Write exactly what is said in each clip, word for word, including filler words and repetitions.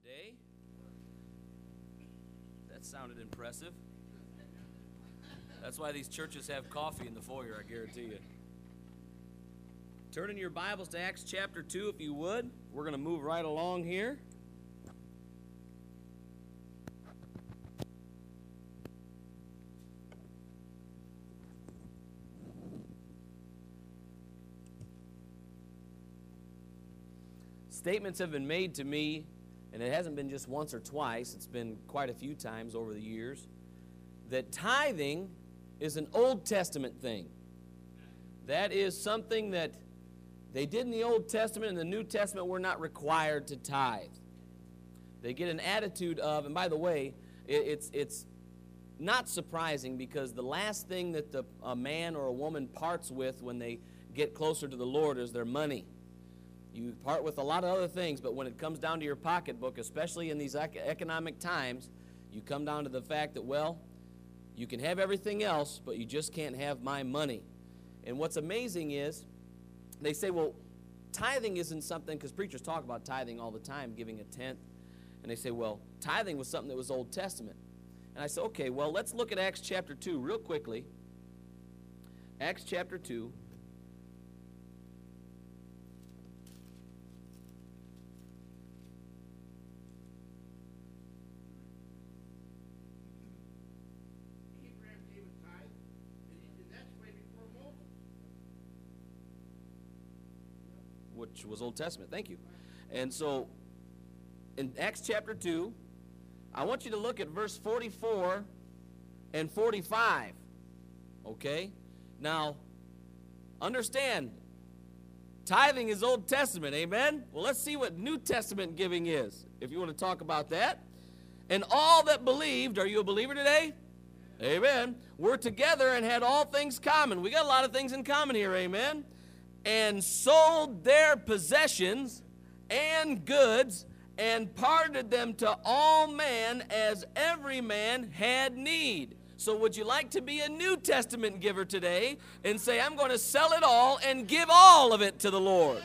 today. That sounded impressive. That's why these churches have coffee in the foyer, I guarantee you. Turn in your Bibles to Acts chapter two, if you would. We're going to move right along here. Statements have been made to me, and it hasn't been just once or twice, it's been quite a few times over the years, that tithing is an Old Testament thing. That is something that they did in the Old Testament. In the New Testament, we're not required to tithe. They get an attitude of, and by the way, it, it's, it's not surprising, because the last thing that the, a man or a woman parts with when they get closer to the Lord is their money. You part with a lot of other things, but when it comes down to your pocketbook, especially in these economic times, you come down to the fact that, well, you can have everything else, but you just can't have my money. And what's amazing is, they say, well, tithing isn't something, because preachers talk about tithing all the time, giving a tenth, and they say, well, tithing was something that was Old Testament. And I say, okay, well, let's look at Acts chapter two real quickly. Acts chapter two. Which was Old Testament. Thank you. And so, in Acts chapter two, I want you to look at verse forty-four and forty-five. Okay? Now, understand, tithing is Old Testament. Amen? Well, let's see what New Testament giving is, if you want to talk about that. And all that believed, are you a believer today? Amen. We're together and had all things common. We got a lot of things in common here. Amen. And sold their possessions and goods, and parted them to all men as every man had need. So would you like to be a New Testament giver today and say, I'm going to sell it all and give all of it to the Lord?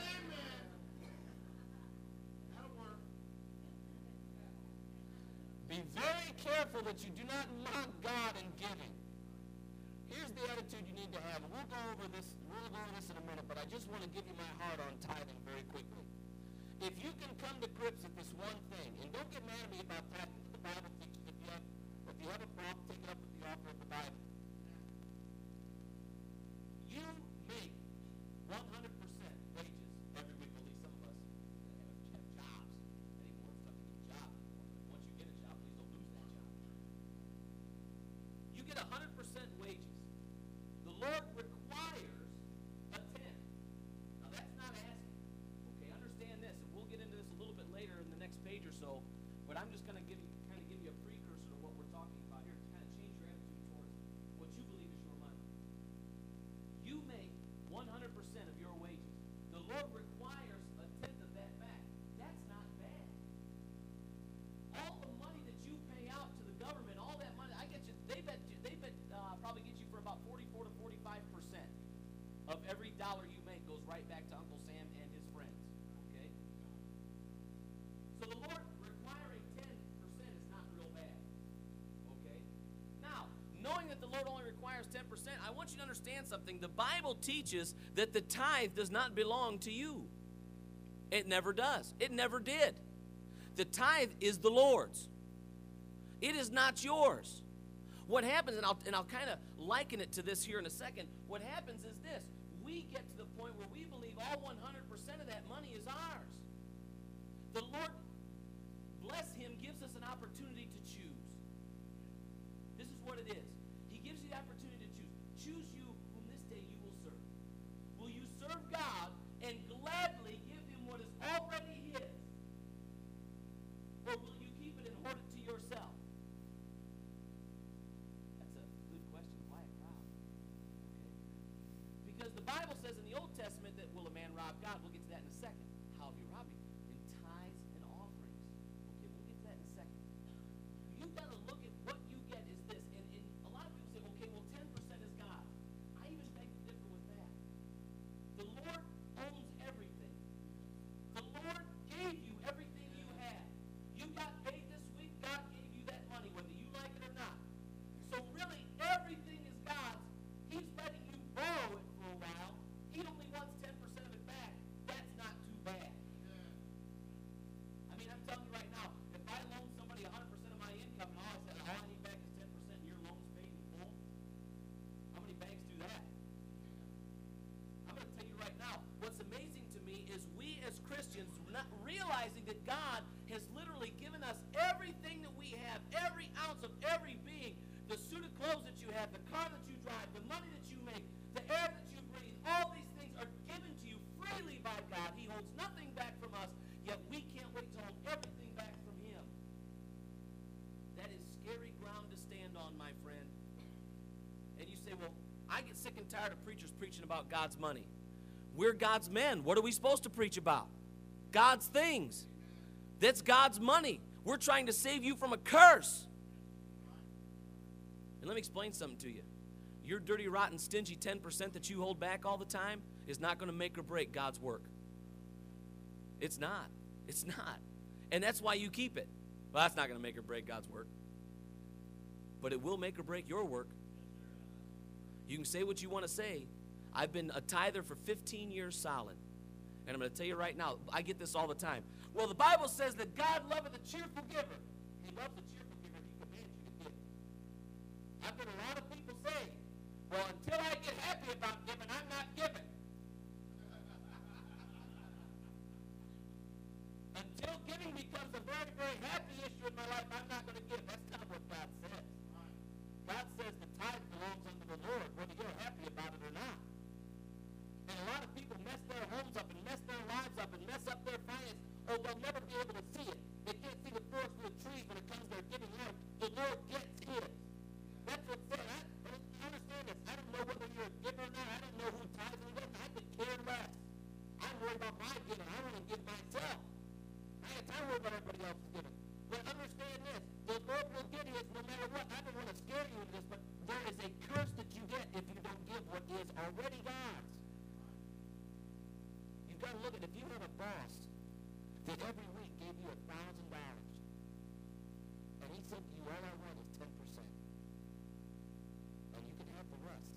Be very careful that you do not mock God in giving. Here's the attitude you need to have. We'll go over this, we'll go over this in a minute, but I just want to give you my heart on tithing very quickly. If you can come to grips with this one thing, and don't get mad at me about that, the Bible teaches if you have, if you have a problem, take it up with the author of the Bible. You make one hundred percent wages every week. At least some of us have, have jobs anymore. It's tough to get a job anymore. Once you get a job, please don't lose that job. You get one hundred percent wages. The Lord requires a tenth. Now, that's not asking. Okay, understand this, and we'll get into this a little bit later in the next page or so, but I'm just going to give you, kind of give you a precursor to what we're talking about here to kind of change your attitude towards what you believe is your money. You make one hundred percent of your wages. The Lord requires a tenth of that back. That's not bad. All the money that you pay out to the government, all that money, I get you, they bet you, they bet uh, probably get you for about forty-four to forty-five percent of every dollar you make goes right back to Uncle Sam and his friends. Okay? So the Lord requiring ten percent is not real bad. Okay? Now, knowing that the Lord only requires ten percent, I want you to understand something. The Bible teaches that the tithe does not belong to you. It never does. It never did. The tithe is the Lord's. It is not yours. What happens, and I'll, and I'll kind of liken it to this here in a second, what happens is this. We get to the point where we believe all one hundred percent of that money is ours. The Lord, bless Him, gives us an opportunity to choose. This is what it is. He gives you the opportunity to choose. Choose you whom this day you will serve. Will you serve God and gladly give Him what is already His? Or will you keep it and hoard it to yourself? Because the Bible says in the Old Testament that will a man rob God? We'll get to that in a second. How have you robbed Him? In tithes and offerings. Okay, we'll get to that in a second. You've got to look at what you get is this. And, and a lot of people say, okay, well, ten percent is God. I even beg to differ with that. The Lord owns everything. The Lord gave you everything you have. You realizing that God has literally given us everything that we have, every ounce of every being, the suit of clothes that you have, the car that you drive, the money that you make, the air that you breathe, all these things are given to you freely by God. He holds nothing back from us, yet we can't wait to hold everything back from him. That is scary ground to stand on, my friend. And you say, well, I get sick and tired of preachers preaching about God's money. We're God's men. What are we supposed to preach about? God's things. That's God's money. We're trying to save you from a curse. And let me explain something to you. Your dirty, rotten, stingy ten percent that you hold back all the time is not going to make or break God's work. It's not. It's not. And that's why you keep it. Well, that's not going to make or break God's work. But it will make or break your work. You can say what you want to say. I've been a tither for fifteen years solid. And I'm going to tell you right now, I get this all the time. Well, the Bible says that God loveth a cheerful giver. He loves a cheerful giver. He commands you to give. I've heard a lot of people say, well, until I get happy about giving, I'm not giving. Until giving becomes a very, very happy issue in my life, I'm not going to give. That's not what God says. God says the tithe belongs unto the Lord, whether you're happy about it or not. And a lot of people mess their homes up and mess their lives up and mess up their finances. Oh, they'll never be able to see it. They can't see the forest for the trees when it comes to their giving life. The Lord gets his. That's what's said. I, I understand this. I don't know whether you're a giver or not. I don't know who tithes and doesn't. I could care less. I'm worried about my giving. I want to give myself. I ain't time to worry about everybody else's giving. But understand this. The Lord will get his no matter what. I don't want to scare you with this, but there is a curse that you get if you don't give what is already God's. You've got to look at, if you have a boss that every week gave you a thousand dollars, and he said to you, all I want is ten percent, and you can have the rest,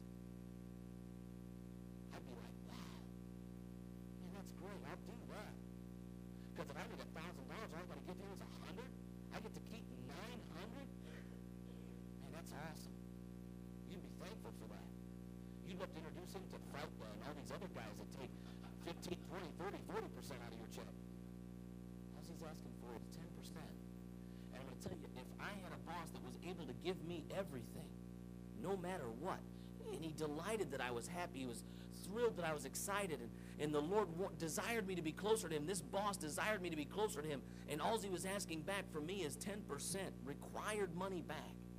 I'd be like, wow, man, that's great, I'll do that. Because if I need a thousand dollars, all I'm going to give you is a hundred, I get to keep nine hundred. Man, that's awesome. You'd be thankful for that. You'd love to introduce him to Franklin and all these other guys that take fifteen, twenty, thirty, forty percent out of your check. All he's asking for is ten percent. And I'm going to tell you, if I had a boss that was able to give me everything, no matter what, and he delighted that I was happy, he was thrilled that I was excited, and, and the Lord desired me to be closer to him, this boss desired me to be closer to him, and all he was asking back from me is ten percent required money back.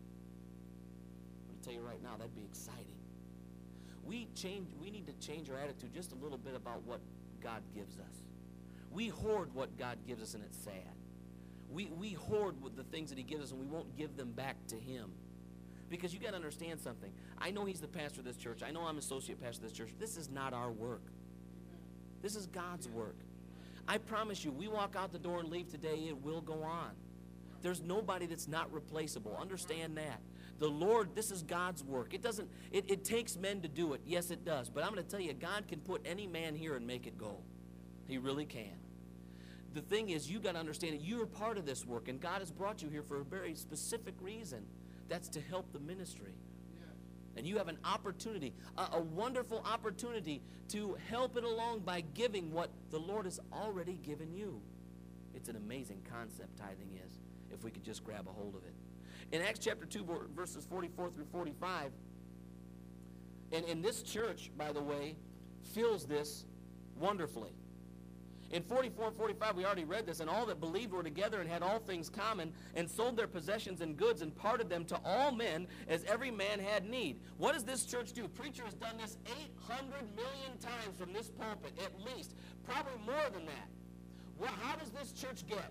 I'm going to tell you right now, that'd be exciting. We change. We need to change our attitude just a little bit about what God gives us. We hoard what God gives us, and it's sad. We, we hoard with the things that he gives us, and we won't give them back to him. Because you got to understand something. I know he's the pastor of this church. I know I'm associate pastor of this church. This is not our work. This is God's work. I promise you, we walk out the door and leave today, it will go on. There's nobody that's not replaceable. Understand that. The Lord, this is God's work. It doesn't, it, it takes men to do it. Yes, it does. But I'm going to tell you, God can put any man here and make it go. He really can. The thing is, you got to understand that you're part of this work, and God has brought you here for a very specific reason. That's to help the ministry. And you have an opportunity, a, a wonderful opportunity to help it along by giving what the Lord has already given you. It's an amazing concept, tithing is, if we could just grab a hold of it. In Acts chapter two, verses forty-four through forty-five, and, and this church, by the way, feels this wonderfully. In forty-four and forty-five, we already read this, and all that believed were together and had all things common, and sold their possessions and goods, and parted them to all men, as every man had need. What does this church do? Preacher has done this eight hundred million times from this pulpit, at least. Probably more than that. Well, how does this church get?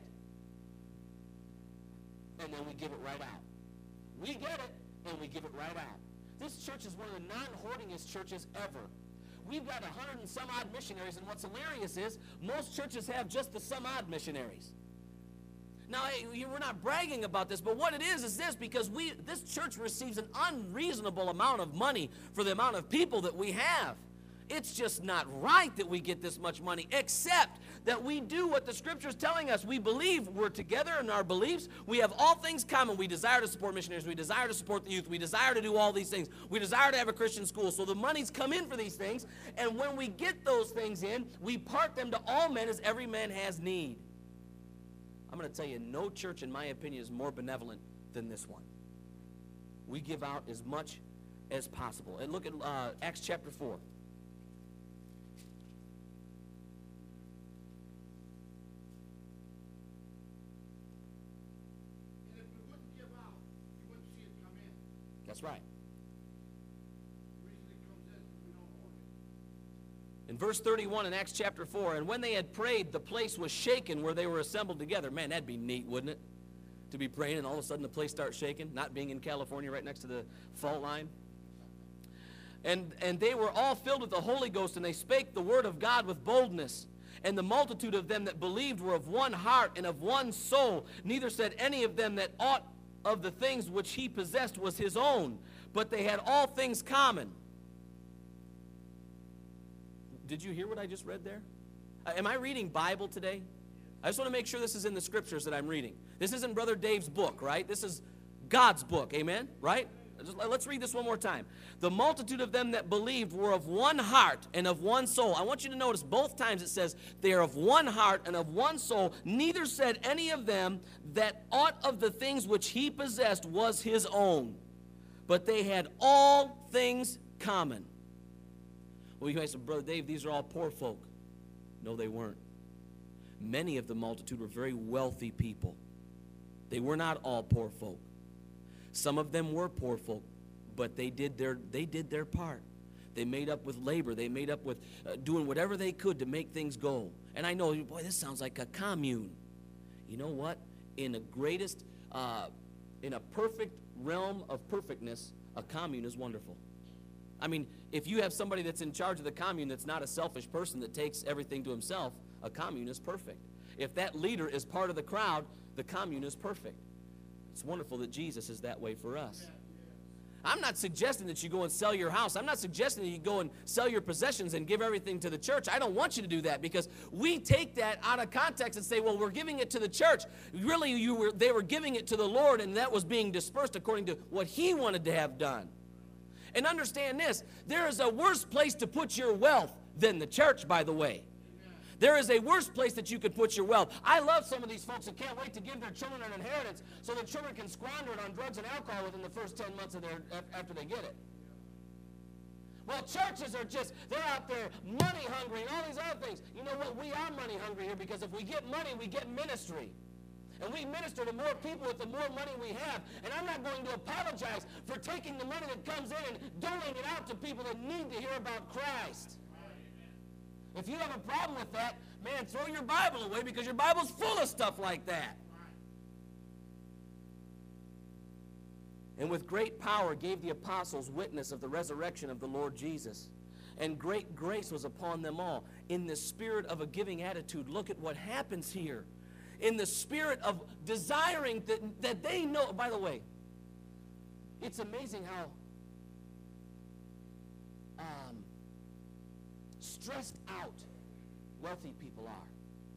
And then we give it right out. We get it, and we give it right out. This church is one of the non-hoardingest churches ever. We've got a hundred and some odd missionaries, and what's hilarious is most churches have just the some odd missionaries. Now, we're not bragging about this, but what it is is this, because we this church receives an unreasonable amount of money for the amount of people that we have. It's just not right that we get this much money, except that we do what the Scripture is telling us. We believe we're together in our beliefs. We have all things common. We desire to support missionaries. We desire to support the youth. We desire to do all these things. We desire to have a Christian school. So the money's come in for these things, and when we get those things in, we part them to all men as every man has need. I'm going to tell you, no church, in my opinion, is more benevolent than this one. We give out as much as possible. And look at uh, Acts chapter four. And if we wouldn't give out, you wouldn't see it come in. That's right. The reason it comes in is we don't hold it. In verse thirty-one in Acts chapter four, and when they had prayed, the place was shaken where they were assembled together. Man, that'd be neat, wouldn't it? To be praying and all of a sudden the place starts shaking, not being in California right next to the fault line. And, and they were all filled with the Holy Ghost, and they spake the word of God with boldness. And the multitude of them that believed were of one heart and of one soul. Neither said any of them that aught of the things which he possessed was his own, but they had all things common. Did you hear what I just read there? Uh, am I reading Bible today? I just want to make sure this is in the scriptures that I'm reading. This isn't Brother Dave's book, right? This is God's book, amen? Right? Just, let's read this one more time. The multitude of them that believed were of one heart and of one soul. I want you to notice both times it says they are of one heart and of one soul. Neither said any of them that aught of the things which he possessed was his own, but they had all things common. Well, you might say, Brother Dave, these are all poor folk. No, they weren't. Many of the multitude were very wealthy people. They were not all poor folk. Some of them were poor folk, but they did their, they did their part. They made up with labor. They made up with uh, doing whatever they could to make things go. And I know, boy, this sounds like a commune. You know what? In the greatest, uh, in a perfect realm of perfectness, a commune is wonderful. I mean, if you have somebody that's in charge of the commune that's not a selfish person that takes everything to himself, a commune is perfect. If that leader is part of the crowd, the commune is perfect. It's wonderful that Jesus is that way for us. I'm not suggesting that you go and sell your house. I'm not suggesting that you go and sell your possessions and give everything to the church. I don't want you to do that, because we take that out of context and say, well, we're giving it to the church. Really, you were, they were giving it to the Lord, and that was being dispersed according to what he wanted to have done. And understand this, there is a worse place to put your wealth than the church, by the way. There is a worse place that you could put your wealth. I love some of these folks that can't wait to give their children an inheritance so the children can squander it on drugs and alcohol within the first ten months of their, after they get it. Well, churches are just, they're out there money hungry and all these other things. You know what? We are money hungry here, because if we get money, we get ministry. And we minister to more people with the more money we have. And I'm not going to apologize for taking the money that comes in and doling it out to people that need to hear about Christ. If you have a problem with that, man, throw your Bible away, because your Bible's full of stuff like that. And with great power gave the apostles witness of the resurrection of the Lord Jesus. And great grace was upon them all. In the spirit of a giving attitude, look at what happens here. In the spirit of desiring that, that they know. By the way, it's amazing how um, stressed out wealthy people are.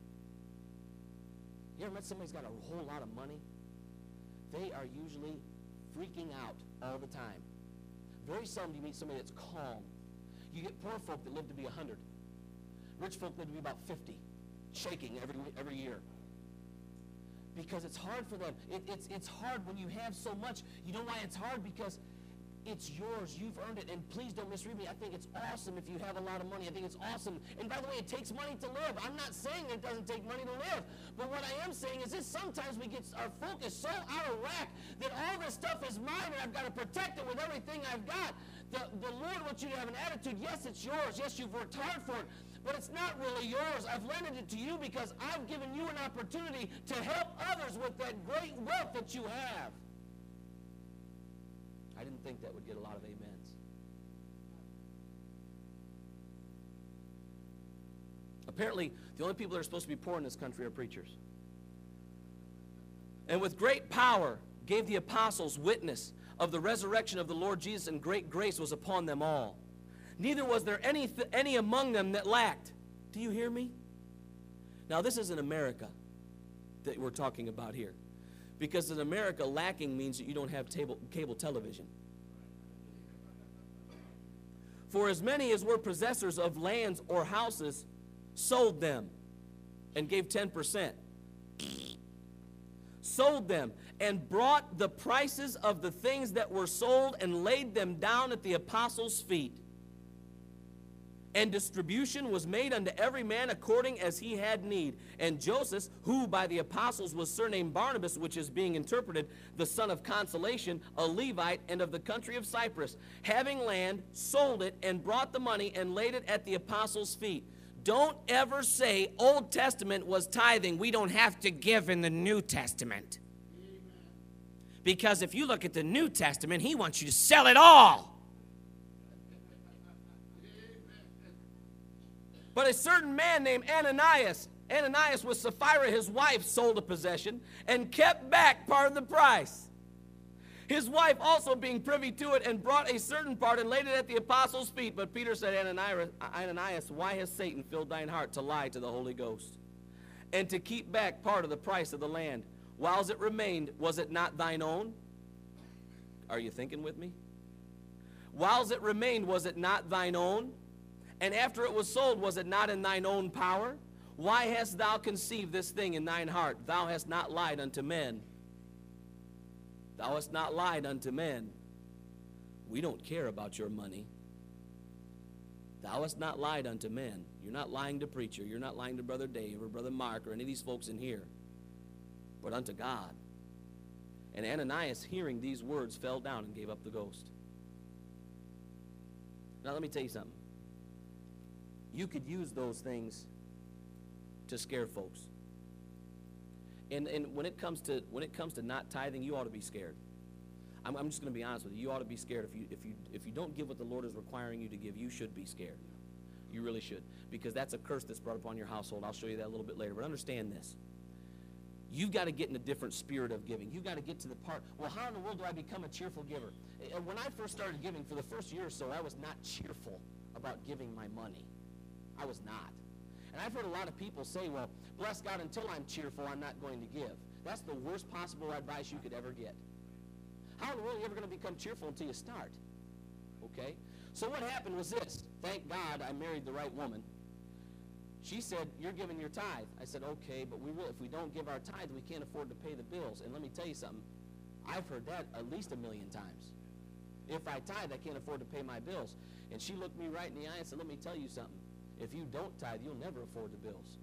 You ever met somebody who's got a whole lot of money? They are usually freaking out all the time. Very seldom do you meet somebody that's calm. You get poor folk that live to be one hundred. Rich folk live to be about fifty, shaking every, every year. Because it's hard for them. It, it's, it's hard when you have so much. You know why it's hard? Because it's yours. You've earned it. And please don't misread me. I think it's awesome if you have a lot of money. I think it's awesome. And by the way, it takes money to live. I'm not saying that it doesn't take money to live. But what I am saying is this: sometimes we get our focus so out of whack that all this stuff is mine and I've got to protect it with everything I've got. The, the Lord wants you to have an attitude. Yes, it's yours. Yes, you've worked hard for it. But it's not really yours. I've lended it to you because I've given you an opportunity to help others with that great wealth that you have. I didn't think that would get a lot of amens. Apparently, the only people that are supposed to be poor in this country are preachers. And with great power gave the apostles witness of the resurrection of the Lord Jesus, and great grace was upon them all. Neither was there any, th- any among them that lacked. Do you hear me? Now, this isn't America that we're talking about here. Because in America, lacking means that you don't have table, cable television. For as many as were possessors of lands or houses sold them and gave ten percent. sold them, and brought the prices of the things that were sold and laid them down at the apostles' feet. And distribution was made unto every man according as he had need. And Joseph, who by the apostles was surnamed Barnabas, which is being interpreted, the son of consolation, a Levite, and of the country of Cyprus, having land, sold it, and brought the money, and laid it at the apostles' feet. Don't ever say Old Testament was tithing. We don't have to give in the New Testament. Amen. Because if you look at the New Testament, he wants you to sell it all. But a certain man named Ananias, Ananias with Sapphira, his wife, sold a possession and kept back part of the price. His wife also being privy to it, and brought a certain part and laid it at the apostles' feet. But Peter said, Ananias, Ananias, why has Satan filled thine heart to lie to the Holy Ghost, and to keep back part of the price of the land? Whiles it remained, was it not thine own? Are you thinking with me? Whiles it remained, was it not thine own? And after it was sold, was it not in thine own power? Why hast thou conceived this thing in thine heart? Thou hast not lied unto men. Thou hast not lied unto men. We don't care about your money. Thou hast not lied unto men. You're not lying to preacher. You're not lying to Brother Dave or Brother Mark or any of these folks in here, but unto God. And Ananias, hearing these words, fell down and gave up the ghost. Now let me tell you something. You could use those things to scare folks. And, and when it comes to when it comes to not tithing, you ought to be scared. I'm, I'm just going to be honest with you. You ought to be scared. If you if you if you don't give what the Lord is requiring you to give, you should be scared. You really should, because that's a curse that's brought upon your household. I'll show you that a little bit later. But understand this: you've got to get in a different spirit of giving. You've got to get to the part. Well, how in the world do I become a cheerful giver? When I first started giving, for the first year or so, I was not cheerful about giving my money. I was not. And I've heard a lot of people say, well, bless God, until I'm cheerful, I'm not going to give. That's the worst possible advice you could ever get. How in the world are you ever going to become cheerful until you start? Okay? So what happened was this. Thank God I married the right woman. She said, you're giving your tithe. I said, okay, but we will, if we don't give our tithe, we can't afford to pay the bills. And let me tell you something. I've heard that at least a million times. If I tithe, I can't afford to pay my bills. And she looked me right in the eye and said, let me tell you something. If you don't tithe, you'll never afford the bills.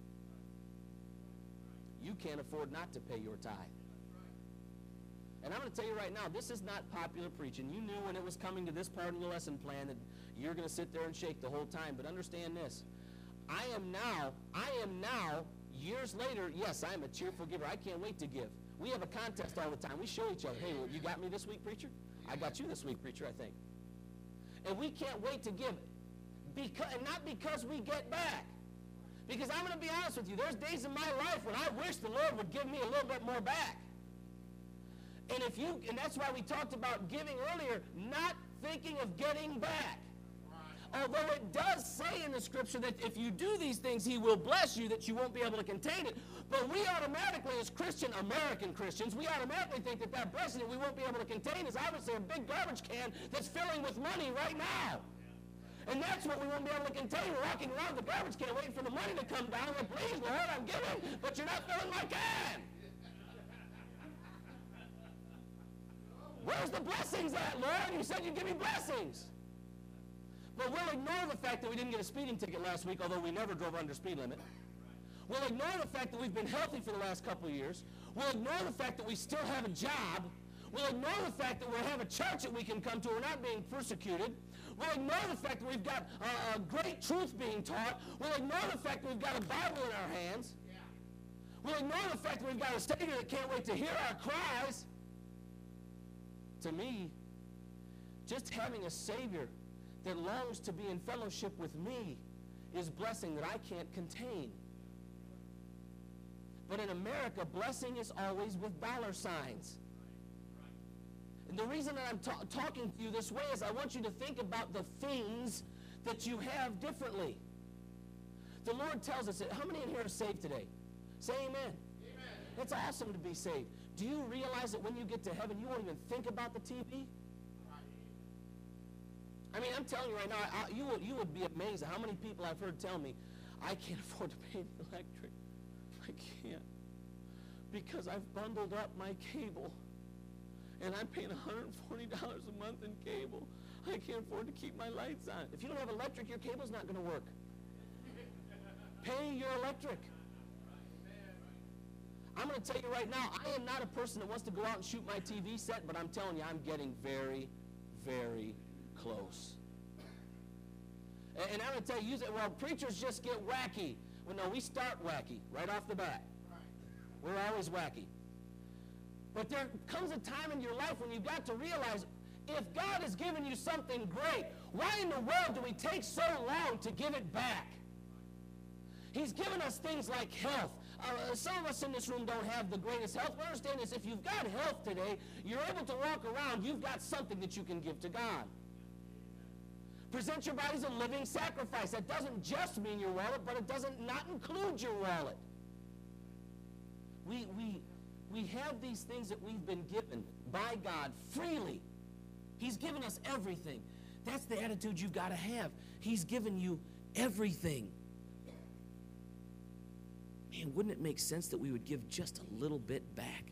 You can't afford not to pay your tithe. And I'm going to tell you right now, this is not popular preaching. You knew when it was coming to this part of the lesson plan that you're going to sit there and shake the whole time. But understand this. I am now, I am now, years later, yes, I am a cheerful giver. I can't wait to give. We have a contest all the time. We show each other, hey, well, you got me this week, preacher? I got you this week, preacher, I think. And we can't wait to give. Because, and not because we get back. Because I'm going to be honest with you, there's days in my life when I wish the Lord would give me a little bit more back. And if you, and that's why we talked about giving earlier, not thinking of getting back. Right. Although it does say in the scripture that if you do these things, he will bless you, that you won't be able to contain it. But we automatically, as Christian, American Christians, we automatically think that that blessing that we won't be able to contain is obviously a big garbage can that's filling with money right now. And that's what we won't be able to contain. We're walking around the garbage can waiting for the money to come down. Like, please, Lord, I'm giving, but you're not filling my can. Where's the blessings at, Lord? You said you'd give me blessings. But we'll ignore the fact that we didn't get a speeding ticket last week, although we never drove under speed limit. We'll ignore the fact that we've been healthy for the last couple of years. We'll ignore the fact that we still have a job. We'll ignore the fact that we have a church that we can come to. We're not being persecuted. We'll ignore the fact that we've got uh, a great truth being taught. We'll ignore the fact that we've got a Bible in our hands. Yeah. We'll ignore the fact that we've got a Savior that can't wait to hear our cries. To me, just having a Savior that longs to be in fellowship with me is blessing that I can't contain. But in America, blessing is always with dollar signs. And the reason that I'm ta- talking to you this way is I want you to think about the things that you have differently. The Lord tells us that, how many in here are saved today? Say amen. Amen. It's awesome to be saved. Do you realize that when you get to heaven, you won't even think about the T V? I mean, I'm telling you right now, I, you, would, you would be amazed at how many people I've heard tell me, I can't afford to pay the electric. I can't. because I've bundled up my cable. And I'm paying one hundred forty dollars a month in cable. I can't afford to keep my lights on. If you don't have electric, your cable's not going to work. Pay your electric. I'm going to tell you right now, I am not a person that wants to go out and shoot my T V set, but I'm telling you, I'm getting very, very close. And, and I'm going to tell you, well, preachers just get wacky. Well, no, we start wacky right off the bat. We're always wacky. But there comes a time in your life when you've got to realize, if God has given you something great, why in the world do we take so long to give it back? He's given us things like health. Uh, some of us in this room don't have the greatest health. But understand this, if you've got health today, you're able to walk around, you've got something that you can give to God. Present your body as a living sacrifice. That doesn't just mean your wallet, but it doesn't not include your wallet. We, we, we have these things that we've been given by God freely. He's given us everything. That's the attitude you've got to have. He's given you everything. Man, wouldn't it make sense that we would give just a little bit back?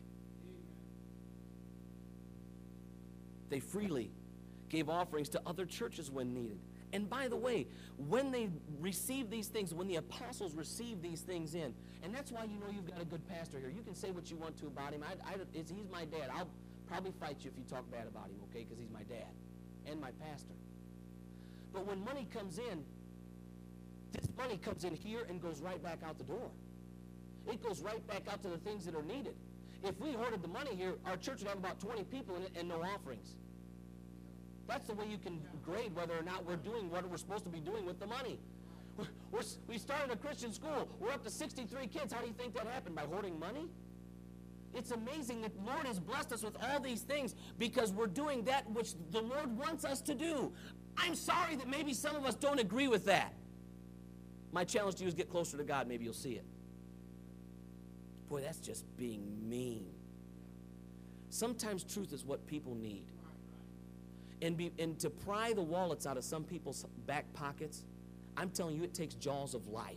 They freely gave offerings to other churches when needed. And by the way, when they received these things, when the apostles received these things in, and that's why you know you've got a good pastor here. You can say what you want to about him. I, I, it's, he's my dad. I'll probably fight you if you talk bad about him, okay, because he's my dad and my pastor. But when money comes in, this money comes in here and goes right back out the door. It goes right back out to the things that are needed. If we hoarded the money here, our church would have about twenty people in it and no offerings. That's the way you can grade whether or not we're doing what we're supposed to be doing with the money. We're, we're, we started a Christian school. We're up to sixty-three kids. How do you think that happened? By hoarding money? It's amazing that the Lord has blessed us with all these things because we're doing that which the Lord wants us to do. I'm sorry that maybe some of us don't agree with that. My challenge to you is get closer to God. Maybe you'll see it. Boy, that's just being mean. Sometimes truth is what people need. And, be, and to pry the wallets out of some people's back pockets, I'm telling you, it takes jaws of life.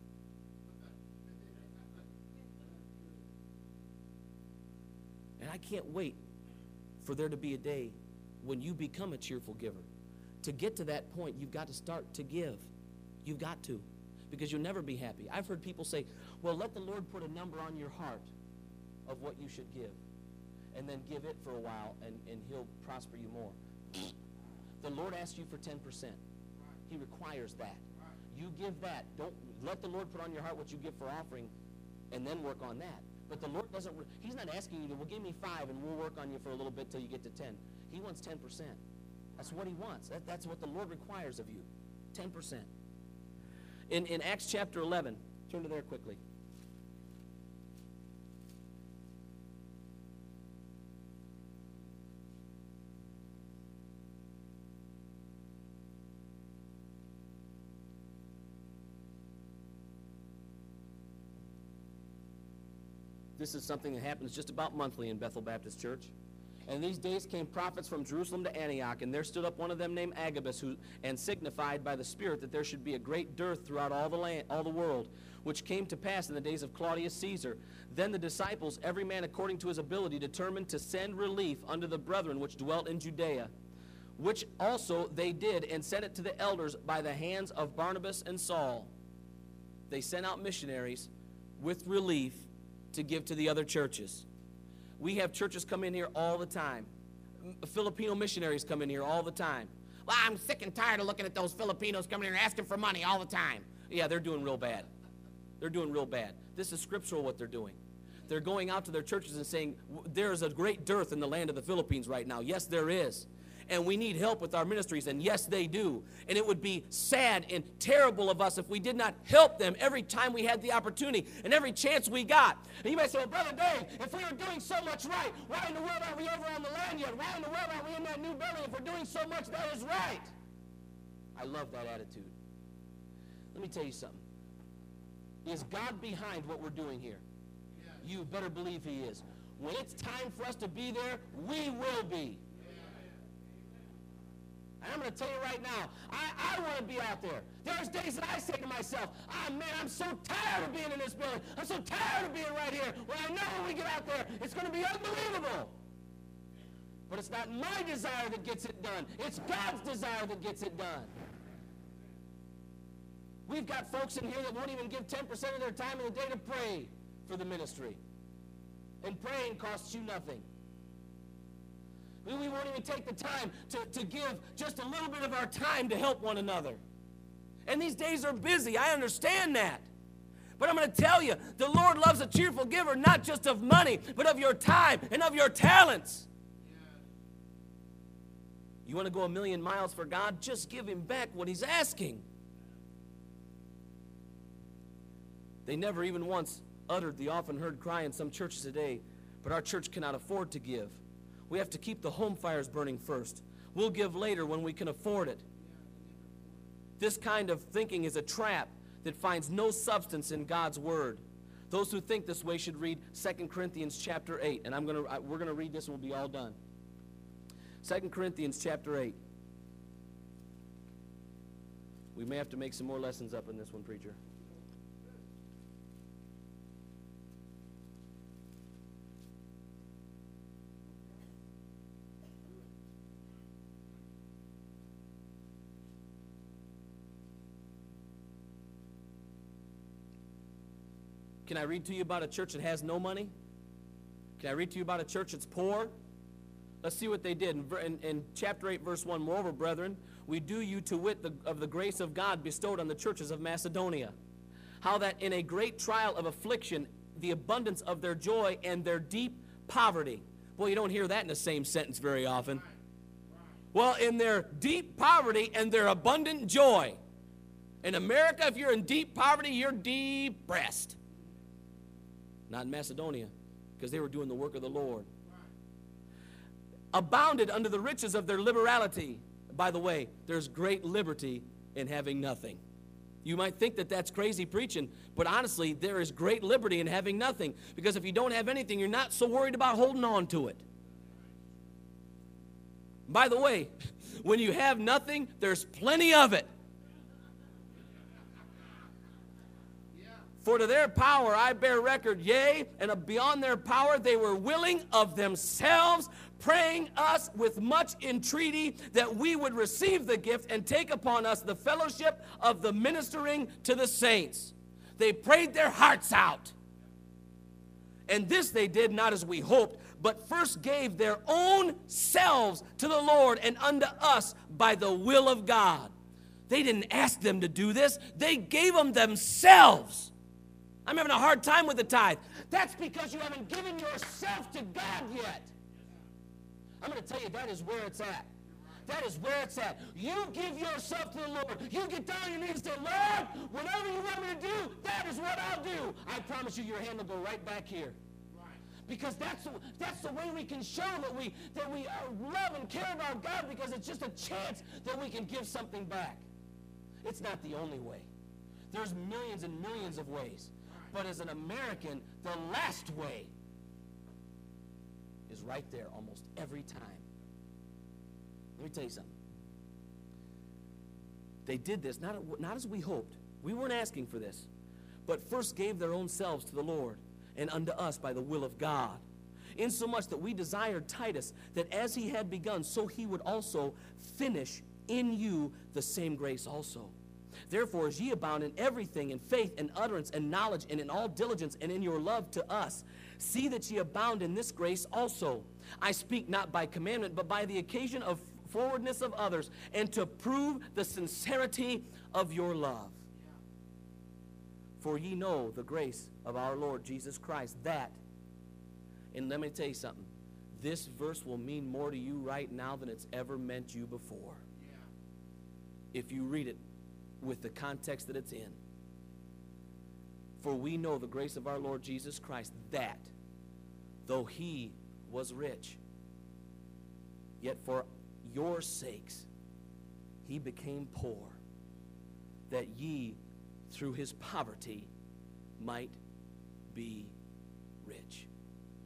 And I can't wait for there to be a day when you become a cheerful giver. To get to that point, you've got to start to give. You've got to, because you'll never be happy. I've heard people say, well, let the Lord put a number on your heart of what you should give, and then give it for a while, and, and he'll prosper you more. The Lord asks you for ten percent. He requires that. You give that. Don't let the Lord put on your heart what you give for offering, and then work on that. But the Lord doesn't, he's not asking you to, well, give me five, and we'll work on you for a little bit till you get to ten. He wants ten percent. That's what he wants. That, that's what the Lord requires of you, ten percent. In, in Acts chapter eleven, turn to there quickly. This is something that happens just about monthly in Bethel Baptist Church. And these days came prophets from Jerusalem to Antioch, and there stood up one of them named Agabus, who and signified by the Spirit that there should be a great dearth throughout all the land, all the world, which came to pass in the days of Claudius Caesar. Then the disciples, every man according to his ability, determined to send relief unto the brethren which dwelt in Judea, which also they did, and sent it to the elders by the hands of Barnabas and Saul. They sent out missionaries with relief to give to the other churches. We have churches come in here all the time. Filipino missionaries come in here all the time. Well, I'm sick and tired of looking at those Filipinos coming in here asking for money all the time. Yeah, they're doing real bad. They're doing real bad. This is scriptural what they're doing. They're going out to their churches and saying, there's a great dearth in the land of the Philippines right now. Yes, there is. And we need help with our ministries, and yes, they do. And it would be sad and terrible of us if we did not help them every time we had the opportunity and every chance we got. And you may say, well, Brother Dave, if we are doing so much right, why in the world aren't we over on the land yet? Why in the world aren't we in that new building? If we're doing so much, that is right. I love that attitude. Let me tell you something. Is God behind what we're doing here? Yes. You better believe he is. When it's time for us to be there, we will be. And I'm going to tell you right now, I, I want to be out there. There's days that I say to myself, ah, man, I'm so tired of being in this building. I'm so tired of being right here. When I know when we get out there, it's going to be unbelievable. But it's not my desire that gets it done. It's God's desire that gets it done. We've got folks in here that won't even give ten percent of their time in the day to pray for the ministry. And praying costs you nothing. We, we won't even take the time to, to give just a little bit of our time to help one another. And these days are busy. I understand that. But I'm going to tell you, the Lord loves a cheerful giver, not just of money, but of your time and of your talents. You want to go a million miles for God? Just give him back what he's asking. They never even once uttered the often heard cry in some churches today, but our church cannot afford to give. We have to keep the home fires burning first. We'll give later when we can afford it. This kind of thinking is a trap that finds no substance in God's word. Those who think this way should read Second Corinthians chapter eight, and I'm going to we're going to read this and we'll be all done. Second Corinthians chapter eight. We may have to make some more lessons up in this one, preacher. Can I read to you about a church that has no money? Can I read to you about a church that's poor? Let's see what they did. In, in, in chapter eight, verse one, moreover, brethren, we do you to wit the, of the grace of God bestowed on the churches of Macedonia, how that in a great trial of affliction, the abundance of their joy and their deep poverty. Boy, you don't hear that in the same sentence very often. Well, in their deep poverty and their abundant joy. In America, if you're in deep poverty, you're depressed. Not in Macedonia, because they were doing the work of the Lord. Abounded under the riches of their liberality. By the way, there's great liberty in having nothing. You might think that that's crazy preaching, but honestly, there is great liberty in having nothing. Because if you don't have anything, you're not so worried about holding on to it. By the way, when you have nothing, there's plenty of it. For to their power I bear record, yea, and beyond their power they were willing of themselves, praying us with much entreaty that we would receive the gift and take upon us the fellowship of the ministering to the saints. They prayed their hearts out. And this they did not as we hoped, but first gave their own selves to the Lord and unto us by the will of God. They didn't ask them to do this. They gave them themselves. I'm having a hard time with the tithe. That's because you haven't given yourself to God yet. I'm going to tell you that is where it's at. That is where it's at. You give yourself to the Lord. You get down on your knees and say, Lord, whatever you want me to do, that is what I'll do. I promise you your hand will go right back here. Because that's, that's the way we can show that we, that we love and care about God, because it's just a chance that we can give something back. It's not the only way. There's millions and millions of ways. But as an American, the last way is right there almost every time. Let me tell you something. They did this not, not as we hoped. We weren't asking for this. But first gave their own selves to the Lord and unto us by the will of God. Insomuch that we desired Titus, that as he had begun, so he would also finish in you the same grace also. Therefore, as ye abound in everything, in faith and utterance and knowledge, and in all diligence, and in your love to us, see that ye abound in this grace also. I speak not by commandment, but by the occasion of forwardness of others, and to prove the sincerity of your love. For ye know the grace of our Lord Jesus Christ, that, and let me tell you something, this verse will mean more to you right now than it's ever meant you before. If you read it with the context that it's in. For we know the grace of our Lord Jesus Christ, that though he was rich, yet for your sakes he became poor, that ye through his poverty might be rich.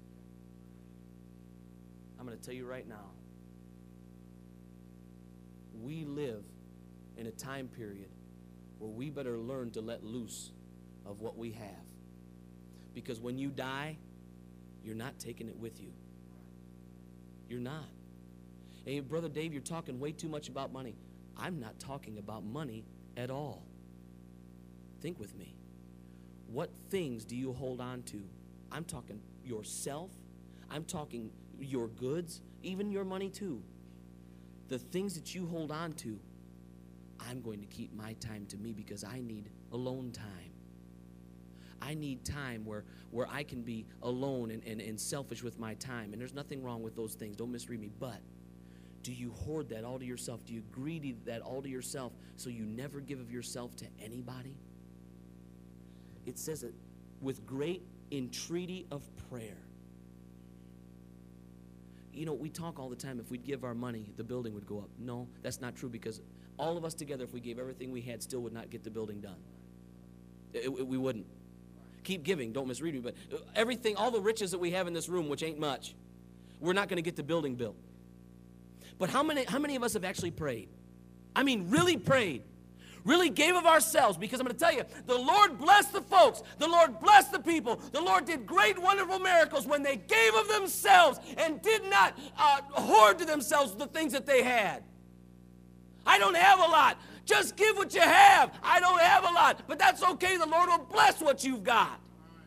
I'm going to tell you right now, we live in a time period where we better learn to let loose of what we have. Because when you die, you're not taking it with you. You're not. Hey, Brother Dave, you're talking way too much about money. I'm not talking about money at all. Think with me. What things do you hold on to? I'm talking yourself. I'm talking your goods, even your money too. The things that you hold on to, I'm going to keep my time to me because I need alone time. I need time where, where I can be alone and, and, and selfish with my time. And there's nothing wrong with those things. Don't misread me. But do you hoard that all to yourself? Do you greedy that all to yourself so you never give of yourself to anybody? It says it with great entreaty of prayer. You know, we talk all the time, if we'd give our money, the building would go up. No, that's not true, because all of us together, if we gave everything we had, still would not get the building done. It, it, we wouldn't. Keep giving, don't misread me, but everything, all the riches that we have in this room, which ain't much, we're not going to get the building built. But how many, how many of us have actually prayed? I mean, really prayed. Really gave of ourselves, because I'm going to tell you, the Lord blessed the folks. The Lord blessed the people. The Lord did great, wonderful miracles when they gave of themselves and did not uh, hoard to themselves the things that they had. I don't have a lot. Just give what you have. I don't have a lot, but that's okay. The Lord will bless what you've got.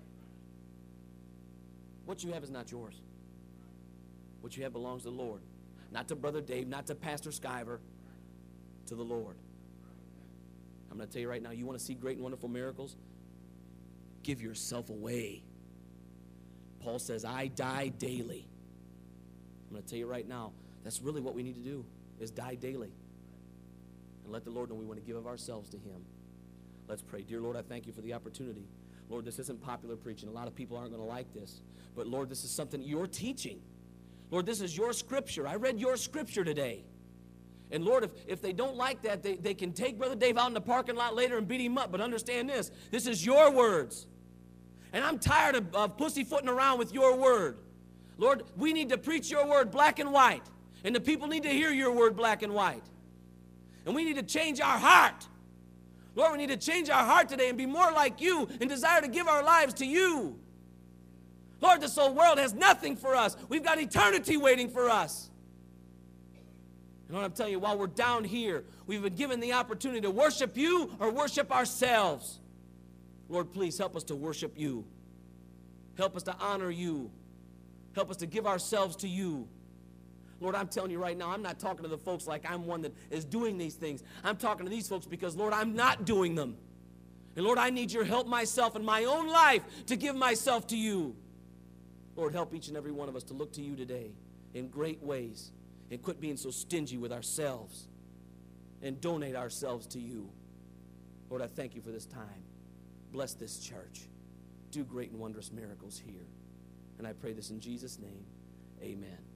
What you have is not yours. What you have belongs to the Lord. Not to Brother Dave, not to Pastor Skyver, to the Lord. I'm going to tell you right now, you want to see great and wonderful miracles? Give yourself away. Paul says, I die daily. I'm going to tell you right now, that's really what we need to do, is die daily. And let the Lord know we want to give of ourselves to him. Let's pray. Dear Lord, I thank you for the opportunity. Lord, this isn't popular preaching. A lot of people aren't going to like this. But Lord, this is something you're teaching. Lord, this is your scripture. I read your scripture today. And Lord, if, if they don't like that, they, they can take Brother Dave out in the parking lot later and beat him up. But understand this, this is your words. And I'm tired of, of pussyfooting around with your word. Lord, we need to preach your word black and white. And the people need to hear your word black and white. And we need to change our heart. Lord, we need to change our heart today and be more like you and desire to give our lives to you. Lord, this whole world has nothing for us. We've got eternity waiting for us. And Lord, I'm telling you, while we're down here, we've been given the opportunity to worship you or worship ourselves. Lord, please help us to worship you. Help us to honor you. Help us to give ourselves to you. Lord, I'm telling you right now, I'm not talking to the folks like I'm one that is doing these things. I'm talking to these folks because, Lord, I'm not doing them. And Lord, I need your help myself in my own life to give myself to you. Lord, help each and every one of us to look to you today in great ways. And quit being so stingy with ourselves and donate ourselves to you. Lord, I thank you for this time. Bless this church. Do great and wondrous miracles here. And I pray this in Jesus' name. Amen.